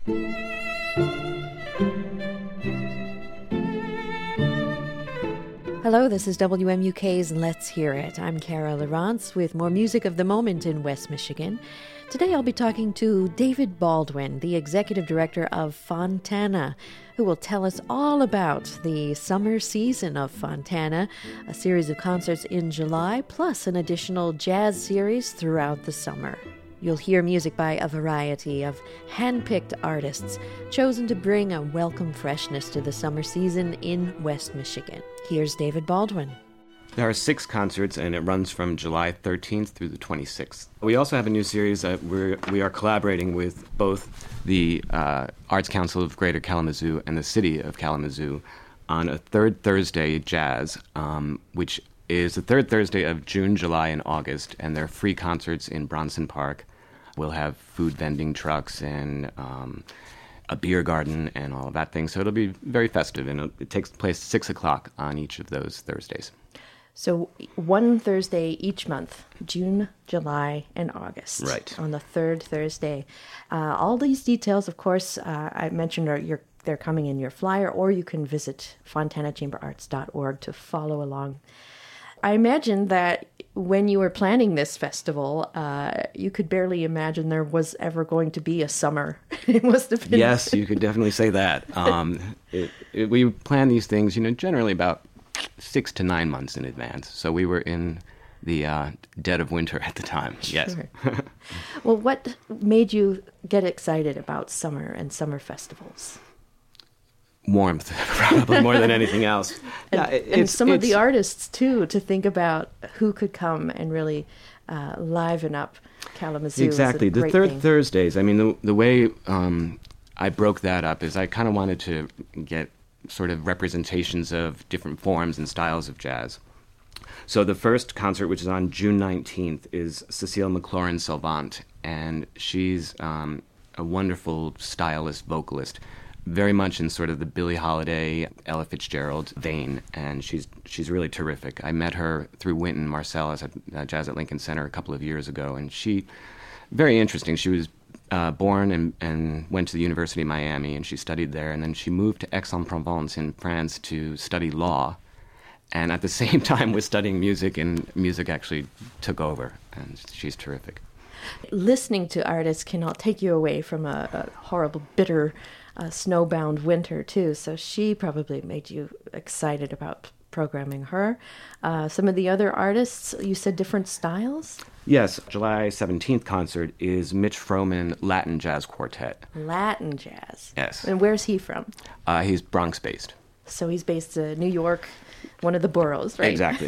Hello, this is WMUK's Let's Hear It. I'm Kara Lawrence with more music of the moment in West Michigan. Today I'll be talking to David Baldwin, the executive director of Fontana, who will tell us all about the summer season of Fontana, a series of concerts in July, plus an additional jazz series throughout the summer. You'll hear music by a variety of hand-picked artists chosen to bring a welcome freshness to the summer season in West Michigan. Here's David Baldwin. There are 6 concerts, and it runs from July 13th through the 26th. We also have a new series that we are collaborating with both the Arts Council of Greater Kalamazoo and the City of Kalamazoo on a third Thursday jazz, which is the third Thursday of June, July, and August, and they're free concerts in Bronson Park. We'll have food vending trucks and a beer garden and all of that thing, so it'll be very festive, and it takes place 6 o'clock on each of those Thursdays. So one Thursday each month, June, July, and August. Right. On the third Thursday. All these details, of course, I mentioned they're coming in your flyer, or you can visit fontanachamberarts.org to follow along. I imagine that when you were planning this festival, you could barely imagine there was ever going to be a summer. It must have been. Yes, you could definitely say that. We plan these things, generally about 6 to 9 months in advance. So we were in the dead of winter at the time. Yes. Sure. Well, what made you get excited about summer and summer festivals? Warmth, probably more than anything else. And some of the artists, too, to think about who could come and really liven up Kalamazoo. Exactly. The third Thursdays, I mean, the way I broke that up is I kind of wanted to get sort of representations of different forms and styles of jazz. So the first concert, which is on June 19th, is Cecile McLaurin-Salvant, and she's a wonderful stylist, vocalist, very much in sort of the Billie Holiday, Ella Fitzgerald vein, and she's really terrific. I met her through Wynton Marsalis at Jazz at Lincoln Center a couple of years ago, and very interesting. She was born and went to the University of Miami, and she studied there, and then she moved to Aix-en-Provence in France to study law, and at the same time was studying music, and music actually took over, and she's terrific. Listening to artists cannot take you away from a horrible, bitter, snowbound winter, too, so she probably made you excited about programming her. Some of the other artists, you said different styles? Yes, July 17th concert is Mitch Froman Latin Jazz Quartet. Latin jazz? Yes. And where's he from? He's Bronx-based. So he's based in New York, one of the boroughs, right? Exactly.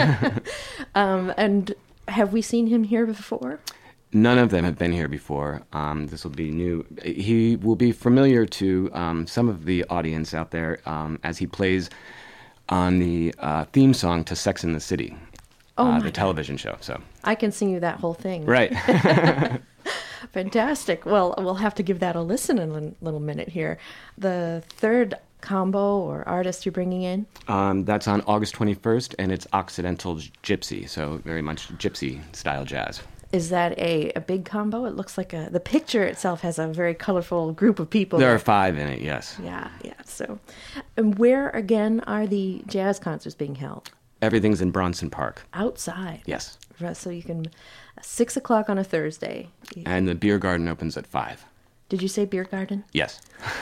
And have we seen him here before? None of them have been here before. This will be new. He will be familiar to some of the audience out there as he plays on the theme song to Sex and the City, the television show. So I can sing you that whole thing. Right. Fantastic. Well, we'll have to give that a listen in a little minute here. The third combo or artist you're bringing in? That's on August 21st, and it's Occidental Gypsy, so very much gypsy-style jazz. Is that a big combo? It looks like the picture itself has a very colorful group of people. There are 5 in it, yes. Yeah. So, and where, again, are the jazz concerts being held? Everything's in Bronson Park. Outside? Yes. So you can, 6 o'clock on a Thursday. And the beer garden opens at 5. Did you say beer garden? Yes.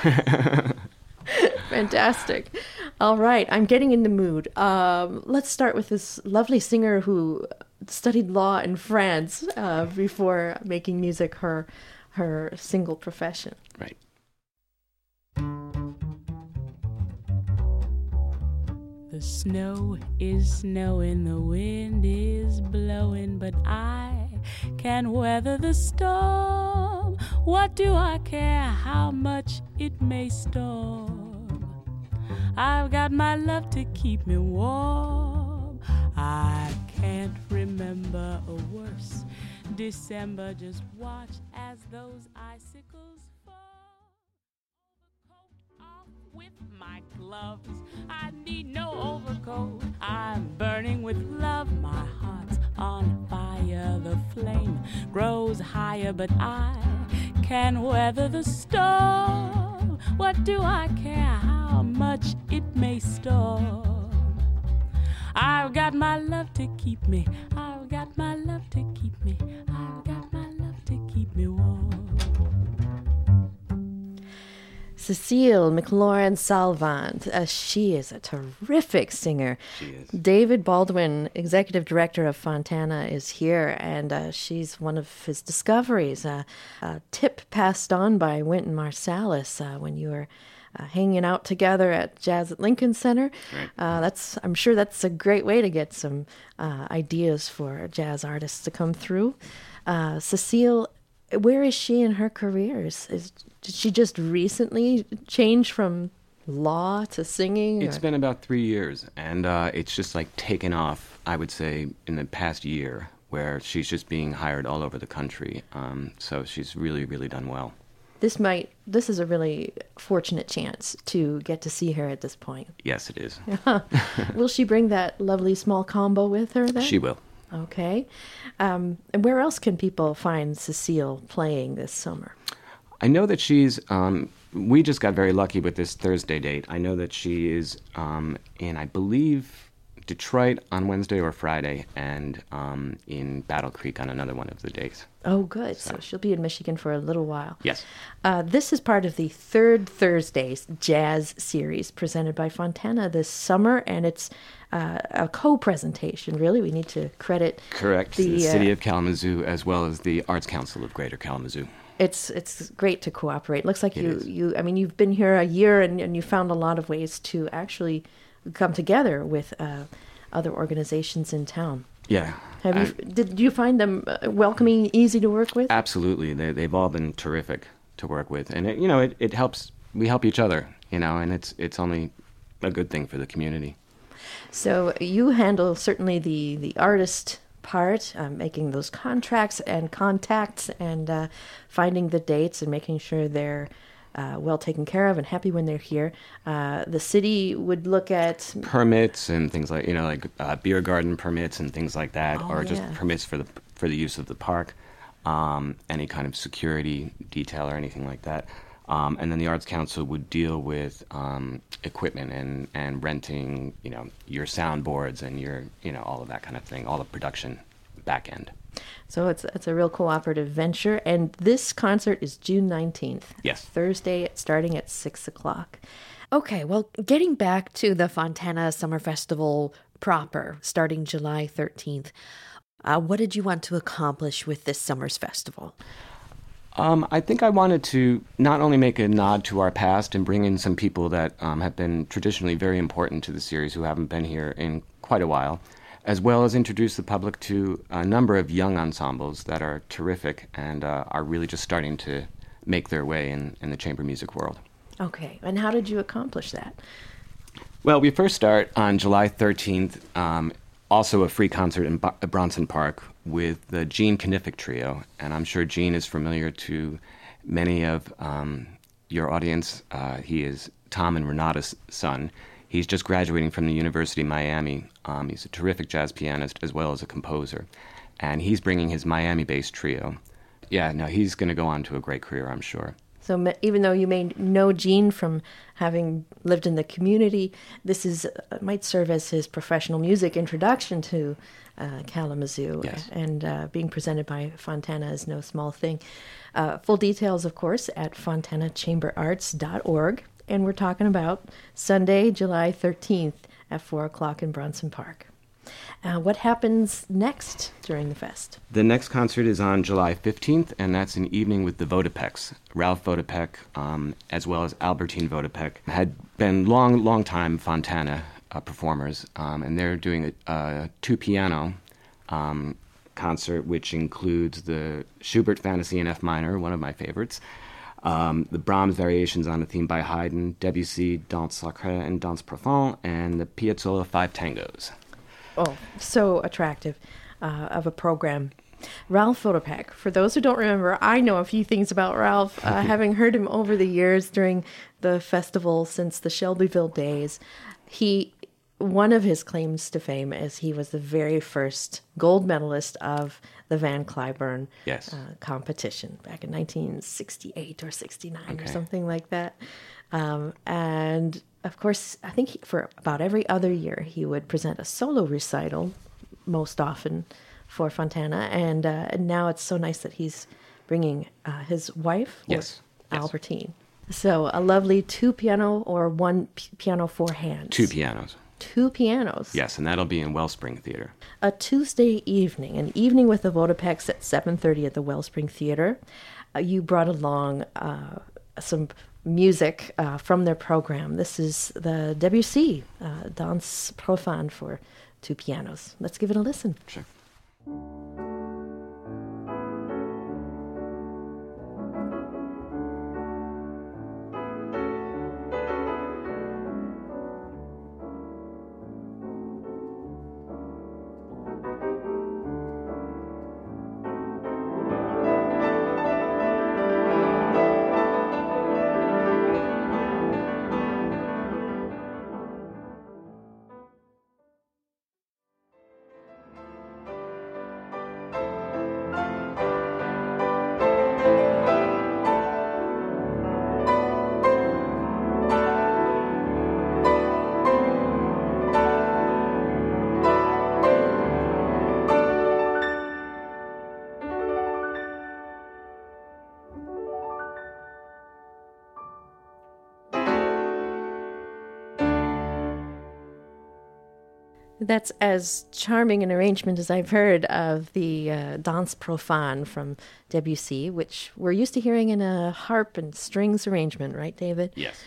Fantastic. All right, I'm getting in the mood. Let's start with this lovely singer who studied law in France before making music her single profession. Right. The snow is snowing, the wind is blowing, but I can weather the storm. What do I care how much it may storm? I've got my love to keep me warm. I can't remember a worse December. Just watch as those icicles fall. Overcoat off with my gloves. I need no overcoat. I'm burning with love. My heart's on fire. The flame grows higher, but I can weather the storm. What do I care how much it may storm? I've got my love to keep me. I've got my love to keep me. I've got my love to keep me warm. Cecile McLaurin-Salvant, she is a terrific singer. She is. David Baldwin, executive director of Fontana, is here, and she's one of his discoveries. A tip passed on by Wynton Marsalis when you were hanging out together at Jazz at Lincoln Center. Right. I'm sure that's a great way to get some ideas for jazz artists to come through. Cecile, where is she in her career? Did she just recently change from law to singing? It's been about 3 years, and it's just like taken off, I would say, in the past year, where she's just being hired all over the country. So she's really, really done well. This is a really fortunate chance to get to see her at this point. Yes, it is. Will she bring that lovely small combo with her then? She will. Okay. And where else can people find Cecile playing this summer? I know that she's, we just got very lucky with this Thursday date. I know that she is in, I believe, Detroit on Wednesday or Friday, and in Battle Creek on another one of the days. Oh, good. So she'll be in Michigan for a little while. Yes. This is part of the Third Thursdays Jazz Series presented by Fontana this summer, and it's a co-presentation, really. We need to credit... Correct. The City of Kalamazoo as well as the Arts Council of Greater Kalamazoo. It's great to cooperate. Looks like you've been here a year and you found a lot of ways to actually come together with other organizations in town. Yeah. Did you find them welcoming, easy to work with? Absolutely. They've all been terrific to work with, and it helps. We help each other, and it's only a good thing for the community. So you handle certainly the artist part, making those contracts and contacts and finding the dates and making sure they're well taken care of and happy when they're here. The city would look at permits and things like beer garden permits and things like that, just permits for the use of the park, any kind of security detail or anything like that. And then the Arts Council would deal with equipment and renting, your soundboards and your, all of that kind of thing, all the production back end. So it's a real cooperative venture. And this concert is June 19th. Yes. Thursday, starting at 6 o'clock. Okay, well, getting back to the Fontana Summer Festival proper, starting July 13th, what did you want to accomplish with this summer's festival? I think I wanted to not only make a nod to our past and bring in some people that have been traditionally very important to the series who haven't been here in quite a while, as well as introduce the public to a number of young ensembles that are terrific and are really just starting to make their way in the chamber music world. Okay, and how did you accomplish that? Well, we first start on July 13th, also a free concert in Bronson Park with the Gene Knifick Trio, and I'm sure Gene is familiar to many of your audience. He is Tom and Renata's son. He's just graduating from the University of Miami. He's a terrific jazz pianist as well as a composer, and he's bringing his Miami-based trio. Yeah, no, he's going to go on to a great career, I'm sure. So even though you may know Gene from having lived in the community, this might serve as his professional music introduction to Kalamazoo. Yes. And being presented by Fontana is no small thing. Full details, of course, at fontanachamberarts.org. And we're talking about Sunday, July 13th at 4 o'clock in Bronson Park. What happens next during the fest? The next concert is on July 15th, and that's an evening with the Vodopeks. Ralph Vodopek, as well as Albertine Vodopek, had been long time Fontana performers, and they're doing a two-piano concert, which includes the Schubert Fantasy in F minor, one of my favorites, the Brahms Variations on a Theme by Haydn, Debussy, Danse Sacrée and Danse Profonde, and the Piazzolla Five Tangos. Oh, so attractive of a program. Ralph Vodopek. For those who don't remember, I know a few things about Ralph, having heard him over the years during the festival since the Shelbyville days. He one of his claims to fame is he was the very first gold medalist of the Van Cliburn Yes. competition back in 1968 or 69 or Okay. something like that. And of course, I think for about every other year, he would present a solo recital, most often for Fontana. And now it's so nice that he's bringing his wife, Yes. Yes. Albertine. So a lovely two piano or one piano for hands. Two pianos. Two pianos. Yes, and that'll be in Wellspring Theater. A Tuesday evening, an evening with the Vodopeks at 7:30 at the Wellspring Theater. You brought along some music from their program. This is the Debussy Danse Profane for two pianos. Let's give it a listen. Sure. That's as charming an arrangement as I've heard of the Danse Profane from Debussy, which we're used to hearing in a harp and strings arrangement, right, David? Yes.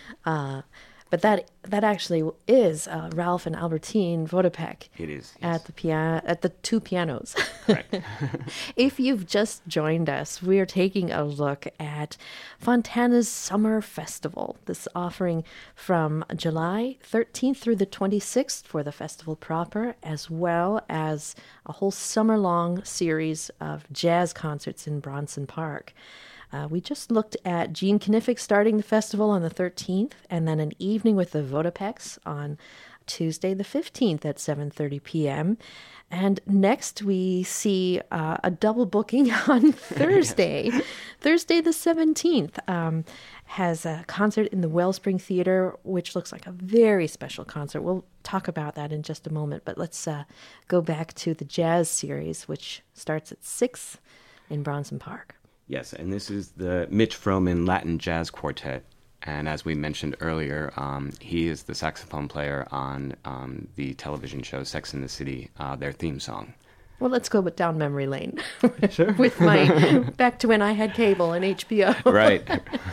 But that actually is Ralph and Albertine Vodopek It is. at the two pianos. Correct. If you've just joined us, we are taking a look at Fontana's Summer Festival. This offering from July 13th through the 26th for the festival proper, as well as a whole summer-long series of jazz concerts in Bronson Park. We just looked at Gene Kniffik starting the festival on the 13th, and then an evening with the Vodopeks on Tuesday the 15th at 7:30 p.m. And next we see a double booking on Thursday. Thursday the 17th has a concert in the Wellspring Theater, which looks like a very special concert. We'll talk about that in just a moment, but let's go back to the jazz series, which starts at 6 in Bronson Park. Yes, and this is the Mitch Froman Latin Jazz Quartet. And as we mentioned earlier, he is the saxophone player on the television show Sex and the City, their theme song. Well, let's go down memory lane. Sure. With my back to when I had cable and HBO. Right.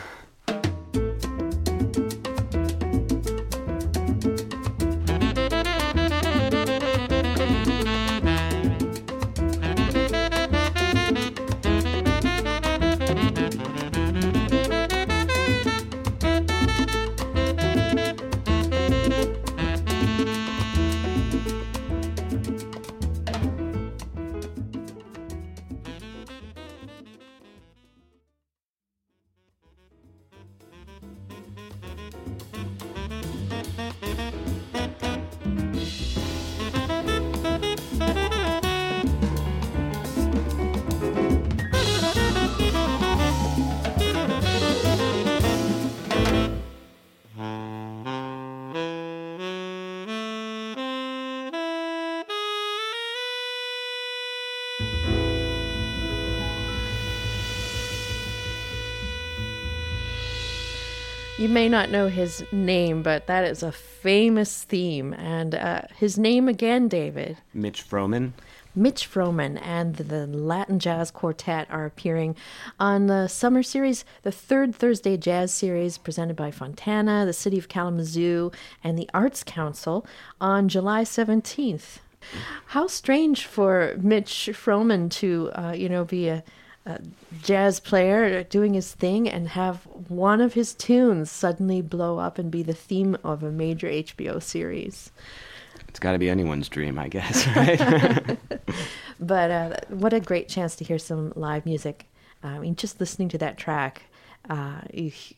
You may not know his name, but that is a famous theme. And his name again, David? Mitch Froman. Mitch Froman and the Latin Jazz Quartet are appearing on the summer series, the third Thursday Jazz Series presented by Fontana, the City of Kalamazoo, and the Arts Council on July 17th. How strange for Mitch Froman to, be a jazz player doing his thing and have one of his tunes suddenly blow up and be the theme of a major HBO series. It's got to be anyone's dream, I guess, right? But what a great chance to hear some live music. I mean, just listening to that track,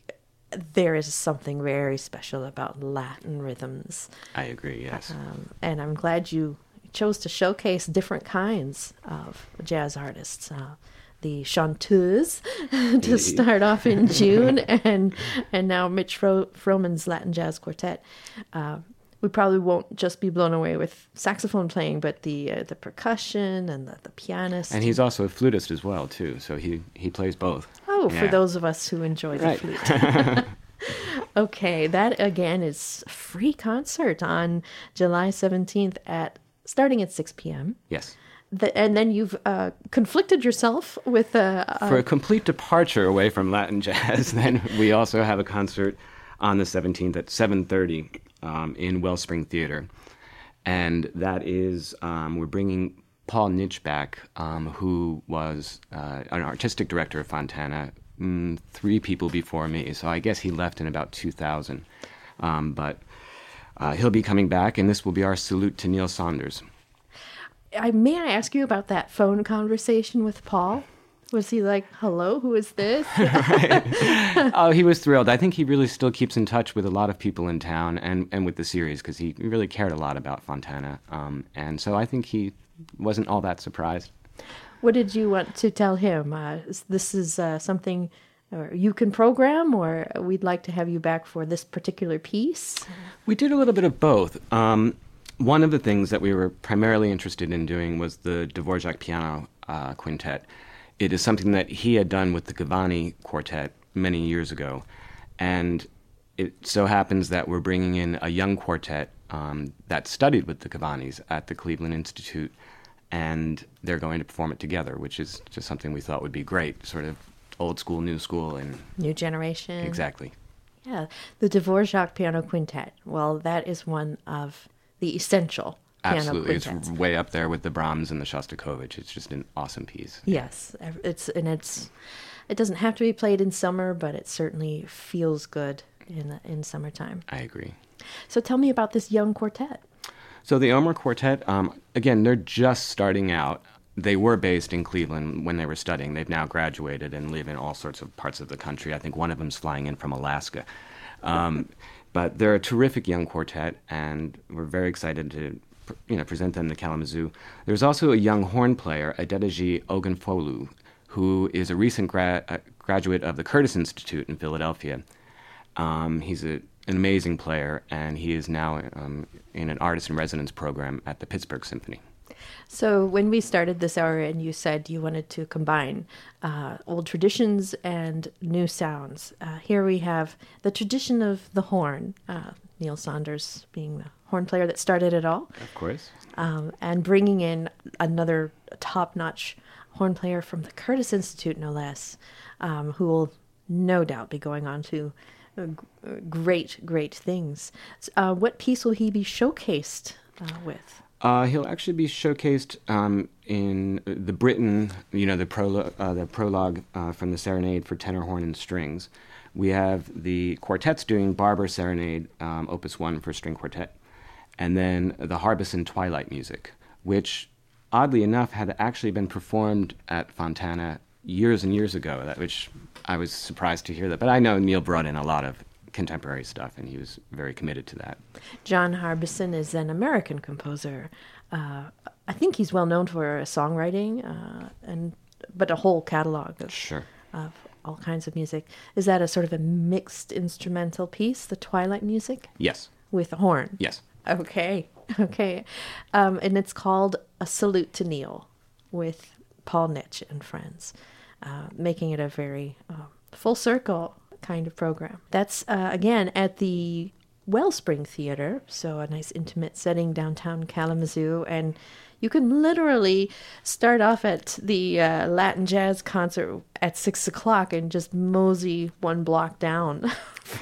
there is something very special about Latin rhythms. I agree, yes. And I'm glad you chose to showcase different kinds of jazz artists. The Chanteuse to start off in June, and now Mitch Froman's Latin Jazz Quartet. We probably won't just be blown away with saxophone playing, but the percussion and the pianist. And he's also a flutist as well, too, so he plays both. Oh, for those of us who enjoy the flute. Okay, that again is a free concert on July 17th starting at 6 p.m. Yes. And then you've conflicted yourself with for a complete departure away from Latin jazz. Then we also have a concert on the 17th at 7:30 in Wellspring Theater, and that is we're bringing Paul Nitsch back, who was an artistic director of Fontana 3 people before me. So I guess he left in about 2000, but he'll be coming back, and this will be our salute to Neil Saunders. May I ask you about that phone conversation with Paul? Was he like, hello, who is this? Oh, he was thrilled. I think he really still keeps in touch with a lot of people in town and with the series because he really cared a lot about Fontana. And so I think he wasn't all that surprised. What did you want to tell him? This is something you can program, or we'd like to have you back for this particular piece? We did a little bit of both. One of the things that we were primarily interested in doing was the Dvorak piano quintet. It is something that he had done with the Gavani Quartet many years ago. And it so happens that we're bringing in a young quartet that studied with the Gavanis at the Cleveland Institute, and they're going to perform it together, which is just something we thought would be great, sort of old school, new school. And new generation. Exactly. Yeah, the Dvorak piano quintet. Well, that is one of the essential piano Absolutely. quintets. It's way up there with the Brahms and the Shostakovich. It's just an awesome piece. Yes, it doesn't have to be played in summer, but it certainly feels good in summertime. I agree. So tell me about this young quartet. So the Omer Quartet, again, they're just starting out. They were based in Cleveland when they were studying. They've now graduated and live in all sorts of parts of the country. I think one of them's flying in from Alaska. But they're a terrific young quartet, and we're very excited to present them to Kalamazoo. There's also a young horn player, Adedeji Ogunfolu, who is a recent graduate of the Curtis Institute in Philadelphia. He's an amazing player, and he is now in an artist-in-residence program at the Pittsburgh Symphony. So when we started this hour and you said you wanted to combine old traditions and new sounds, here we have the tradition of the horn, Neil Saunders being the horn player that started it all. Of course. And bringing in another top-notch horn player from the Curtis Institute, no less, who will no doubt be going on to great things. What piece will he be showcased with? He'll actually be showcased in the Britain, the prologue from the Serenade for tenor, horn, and strings. We have the quartets doing Barber Serenade, Opus 1 for string quartet, and then the Harbison Twilight music, which, oddly enough, had actually been performed at Fontana years and years ago, which I was surprised to hear that. But I know Neil brought in a lot of contemporary stuff, and he was very committed to that. John Harbison is an American composer. I think he's well known for songwriting, but a whole catalog of all kinds of music. Is that a sort of a mixed instrumental piece, the Twilight music? Yes. With a horn? Yes. Okay. And it's called A Salute to Neil with Paul Nitsch and friends, making it a very full circle kind of program. That's, again, at the Wellspring Theater, so a nice intimate setting downtown Kalamazoo, and you can literally start off at the Latin Jazz concert at 6 o'clock and just mosey one block down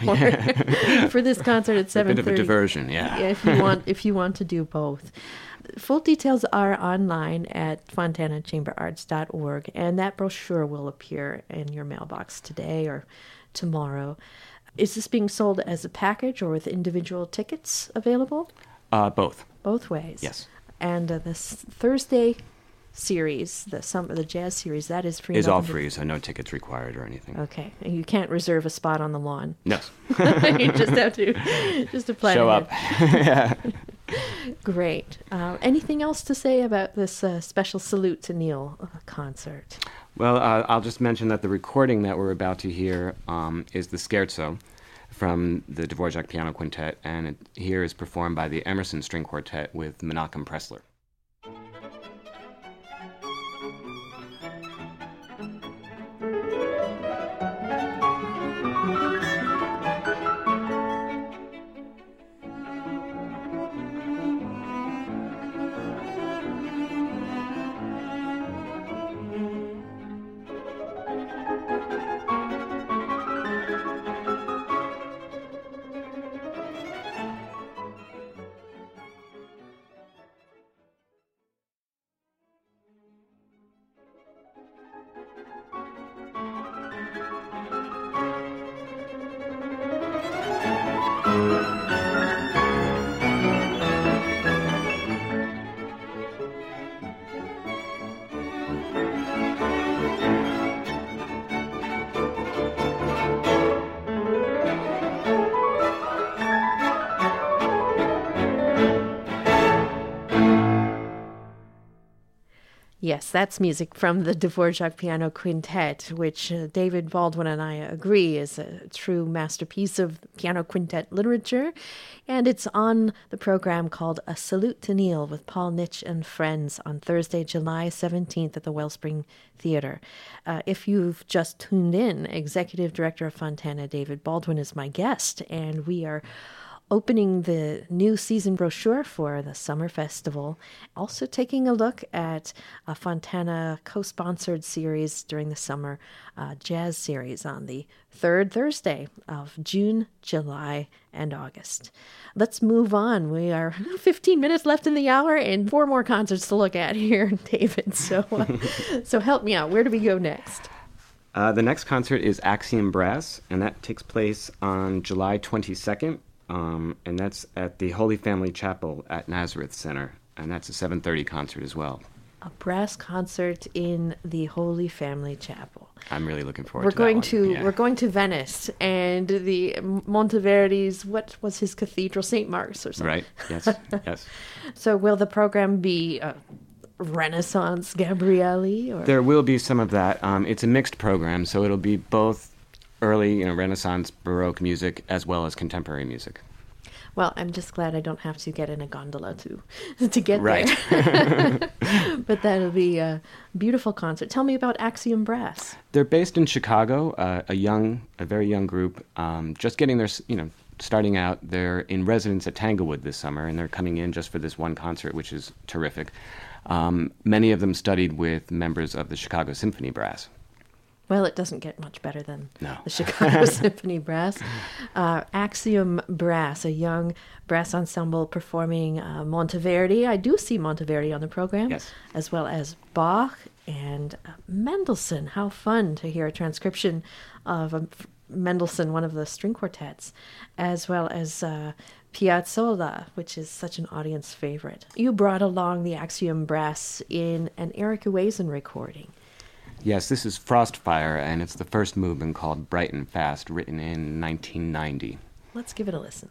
for this concert at 7:30. A bit of a diversion, yeah. If you want to do both. Full details are online at fontanachamberarts.org, and that brochure will appear in your mailbox today or tomorrow. Is this being sold as a package or with individual tickets available? Both. Both ways. Yes. And this Thursday, series, the jazz series, that is free. Is all free, so no tickets required or anything. Okay, and you can't reserve a spot on the lawn. No. You just have to plan Show ahead. up. Yeah. Great. Anything else to say about this special Salute to Neil concert? Well, I'll just mention that the recording that we're about to hear is the Scherzo from the Dvorak Piano Quintet, and it here is performed by the Emerson String Quartet with Menachem Pressler. Yes, that's music from the Dvorak Piano Quintet, which David Baldwin and I agree is a true masterpiece of piano quintet literature. And it's on the program called A Salute to Neil with Paul Nitsch and Friends on Thursday, July 17th at the Wellspring Theater. If you've just tuned in, Executive Director of Fontana, David Baldwin, is my guest, and we are opening the new season brochure for the Summer Festival, also taking a look at a Fontana co-sponsored series during the summer jazz series on the third Thursday of June, July, and August. Let's move on. We are 15 minutes left in the hour and 4 more concerts to look at here, David. So help me out. Where do we go next? The next concert is Axiom Brass, and that takes place on July 22nd. And that's at the Holy Family Chapel at Nazareth Center, and that's a 7:30 concert as well. A brass concert in the Holy Family Chapel. I'm really looking forward We're to going that one. We're going to Venice, and the Monteverdi's, what was his cathedral, St. Mark's or something. Right, yes, yes. So will the program be Renaissance Gabrielli? Or? There will be some of that. It's a mixed program, so it'll be both early, Renaissance Baroque music as well as contemporary music. Well, I'm just glad I don't have to get in a gondola to get right. there. But that'll be a beautiful concert. Tell me about Axiom Brass. They're based in Chicago, a very young group, just getting their, starting out. They're in residence at Tanglewood this summer, and they're coming in just for this one concert, which is terrific. Many of them studied with members of the Chicago Symphony Brass. Well, it doesn't get much better than No. the Chicago Symphony Brass. Axiom Brass, a young brass ensemble performing Monteverdi. I do see Monteverdi on the program, Yes. as well as Bach and Mendelssohn. How fun to hear a transcription of Mendelssohn, one of the string quartets, as well as Piazzolla, which is such an audience favorite. You brought along the Axiom Brass in an Eric Uezen recording. Yes, this is Frostfire, and it's the first movement called Bright and Fast, written in 1990. Let's give it a listen.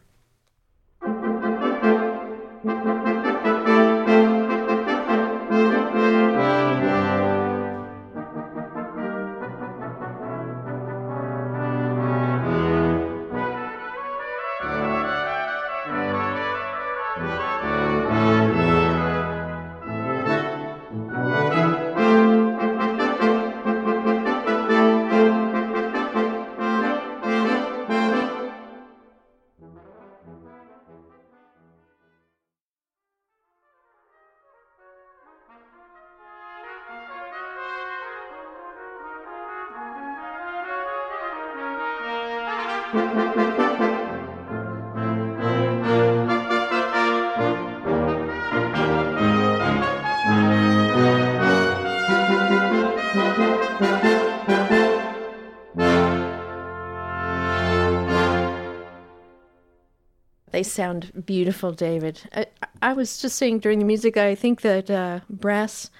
They sound beautiful, David. I was just saying during the music, I think that brass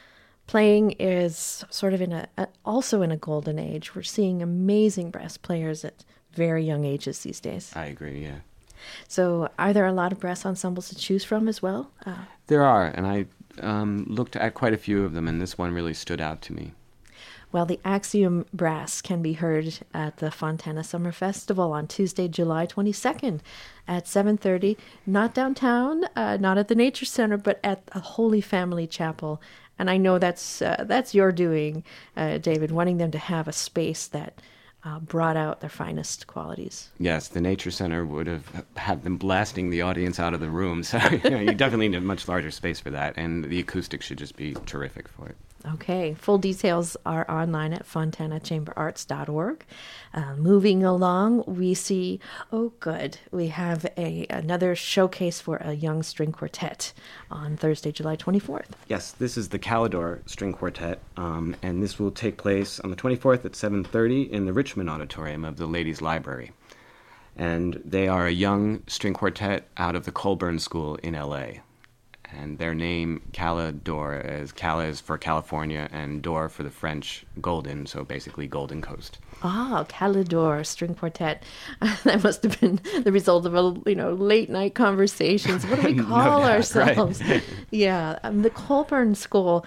playing is sort of also in a golden age. We're seeing amazing brass players at very young ages these days. I agree, yeah. So are there a lot of brass ensembles to choose from as well? There are, and I looked at quite a few of them, and this one really stood out to me. Well, the Axiom Brass can be heard at the Fontana Summer Festival on Tuesday, July 22nd at 7:30, not downtown, not at the Nature Center, but at the Holy Family Chapel. And I know that's your doing, David, wanting them to have a space that brought out their finest qualities. Yes, the Nature Center would have had them blasting the audience out of the room, so you definitely need a much larger space for that, and the acoustics should just be terrific for it. Okay, full details are online at fontanachamberarts.org. Moving along, we see, we have another showcase for a young string quartet on Thursday, July 24th. Yes, this is the Calidor String Quartet, and this will take place on the 24th at 7:30 in the Richmond Auditorium of the Ladies' Library. And they are a young string quartet out of the Colburn School in L.A., and their name, Calidor, is Cala is for California and Dor for the French golden, so basically Golden Coast. Calidor String Quartet. That must have been the result of late night conversations. What do we call ourselves? Right. Yeah, the Colburn School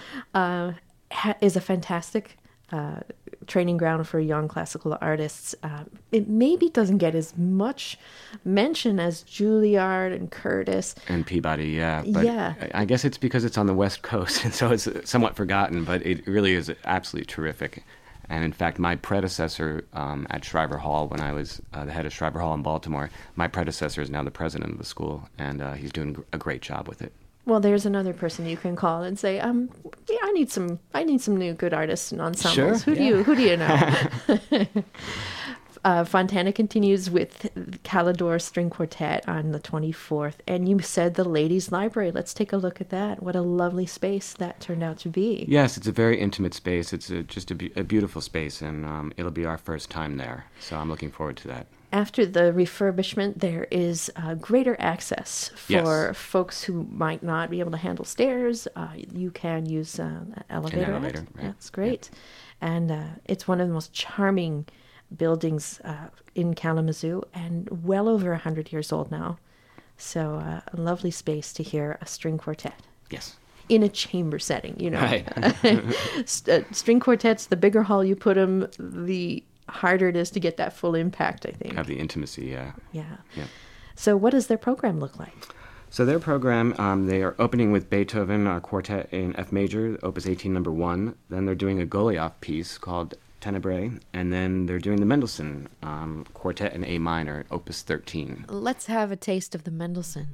is a fantastic training ground for young classical artists. It maybe doesn't get as much mention as Juilliard and Curtis. And Peabody, yeah. But yeah. I guess it's because it's on the West Coast, and so it's somewhat forgotten, but it really is absolutely terrific. And in fact, my predecessor at Shriver Hall, when I was the head of Shriver Hall in Baltimore, my predecessor is now the president of the school, and he's doing a great job with it. Well, there's another person you can call and say, I need some new good artists and ensembles. Sure, Who do you know? Fontana continues with Calidor String Quartet on the 24th, and you said the Ladies' Library. Let's take a look at that. What a lovely space that turned out to be. Yes, it's a very intimate space. It's just a beautiful space, and it'll be our first time there, so I'm looking forward to that. After the refurbishment, there is greater access for folks who might not be able to handle stairs. You can use an elevator. An elevator, right. That's great. Yeah. And it's one of the most charming buildings in Kalamazoo, and well over 100 years old now. So a lovely space to hear a string quartet. Yes. In a chamber setting, Right. String quartets, the bigger hall you put them, the harder it is to get that full impact, I think. Have the intimacy, yeah. Yeah. So what does their program look like? So their program, they are opening with Beethoven, our quartet in F major, Opus 18, number 1. Then they're doing a Goluboff piece called Tenebrae, and then they're doing the Mendelssohn quartet in A minor, Opus 13. Let's have a taste of the Mendelssohn.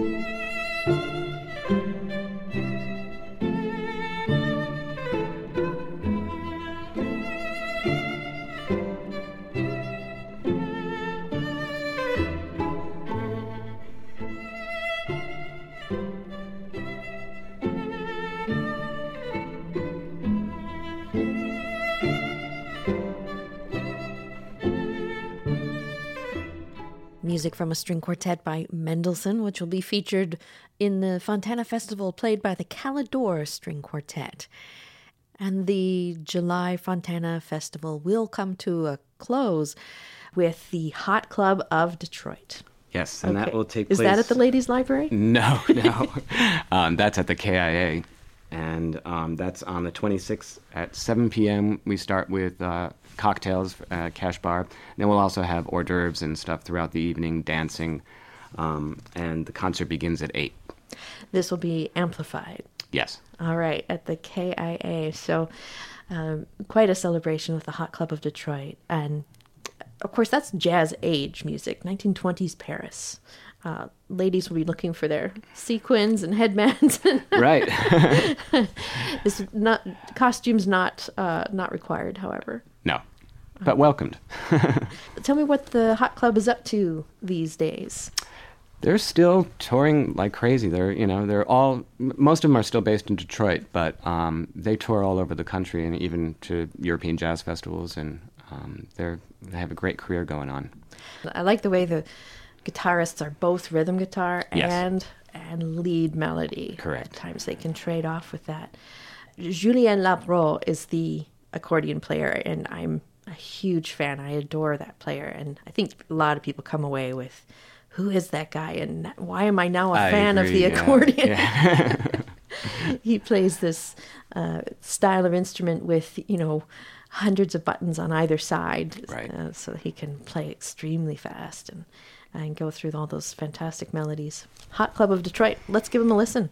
Music from a string quartet by Mendelssohn, which will be featured in the Fontana Festival, played by the Calidor String Quartet. And the July Fontana Festival will come to a close with the Hot Club of Detroit. Yes, and that will take place... Is that at the Ladies' Library? No. That's at the KIA. And that's on the 26th at 7 p.m. We start with cocktails, cash bar. Then we'll also have hors d'oeuvres and stuff throughout the evening, dancing. And the concert begins at 8. This will be amplified. Yes. All right, at the KIA. So quite a celebration with the Hot Club of Detroit. And, of course, that's jazz age music, 1920s Paris. Ladies will be looking for their sequins and headbands. Right. This costumes not required, however. No, but welcomed. Tell me what the Hot Club is up to these days. They're still touring like crazy. Most of them are still based in Detroit, but they tour all over the country and even to European jazz festivals, and they have a great career going on. I like the way the guitarists are both rhythm guitar yes. and lead melody. Correct. At times they can trade off with that. Julien Labro is the accordion player, and I'm a huge fan. I adore that player, and I think a lot of people come away with, who is that guy, and why am I now a fan of the accordion? Yeah. He plays this style of instrument with, hundreds of buttons on either side, right. So he can play extremely fast and go through all those fantastic melodies. Hot Club of Detroit. Let's give him a listen.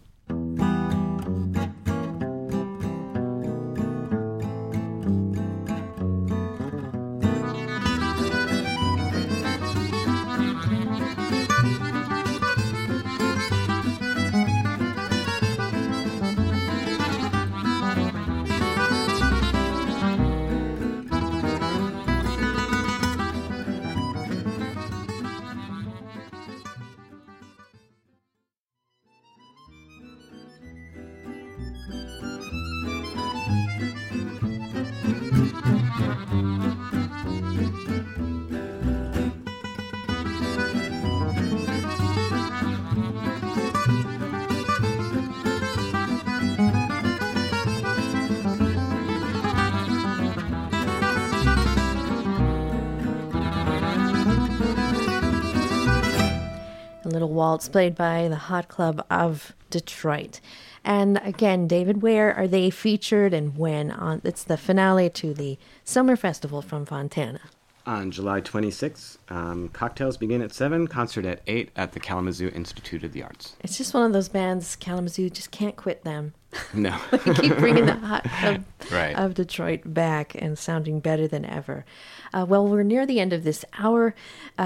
Little waltz played by the Hot Club of Detroit. And again, David, where are they featured and when? It's the finale to the Summer Festival from Fontana. On July 26th, cocktails begin at 7, concert at 8 at the Kalamazoo Institute of the Arts. It's just one of those bands, Kalamazoo, just can't quit them. No. We keep bringing the Hot Club of Detroit back and sounding better than ever. Well, we're near the end of this hour.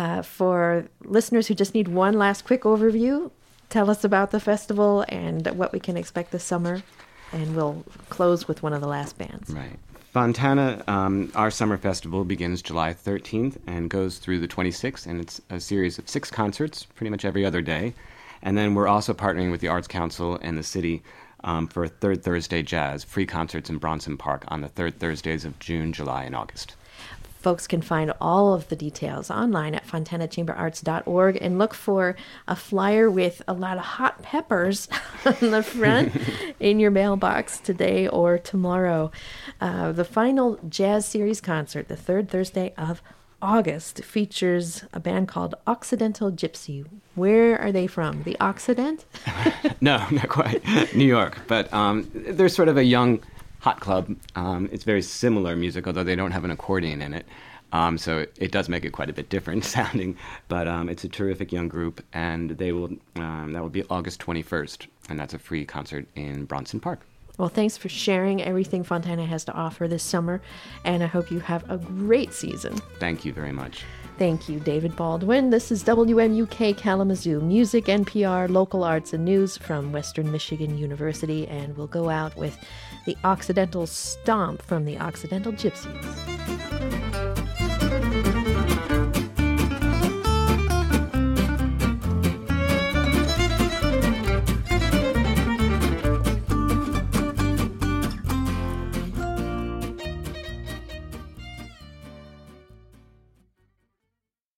For listeners who just need one last quick overview, tell us about the festival and what we can expect this summer, and we'll close with one of the last bands. Right. Fontana, our summer festival begins July 13th and goes through the 26th, and it's a series of 6 concerts pretty much every other day. And then we're also partnering with the Arts Council and the city for Third Thursday Jazz, free concerts in Bronson Park on the third Thursdays of June, July, and August. Folks can find all of the details online at fontanachamberarts.org and look for a flyer with a lot of hot peppers on the front in your mailbox today or tomorrow. The final Jazz Series concert, the third Thursday of August, features a band called Occidental Gypsy. Where are they from? The Occident? No, not quite. New York. But they're sort of a young hot club. It's very similar music, although they don't have an accordion in it. So it does make it quite a bit different sounding. But it's a terrific young group, and they will that will be August 21st, and that's a free concert in Bronson Park. Well, thanks for sharing everything Fontana has to offer this summer, and I hope you have a great season. Thank you very much. Thank you, David Baldwin. This is WMUK Kalamazoo, music, NPR, local arts and news from Western Michigan University, and we'll go out with the Occidental Stomp from the Occidental Gypsies.